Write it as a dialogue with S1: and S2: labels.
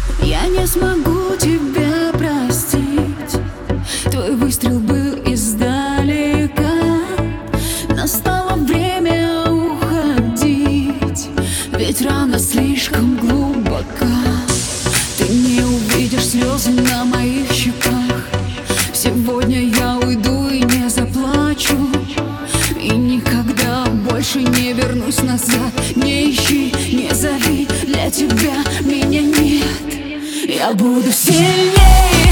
S1: Я не смогу тебя простить. Твой выстрел был издалека. Настало время уходить, ведь рана слишком глубока. Ты не увидишь слезы на моих щеках. Сегодня я уйду и не заплачу, и никогда больше не вернусь назад. Не ищи, не зови, для тебя меня нет. Я буду сильнее.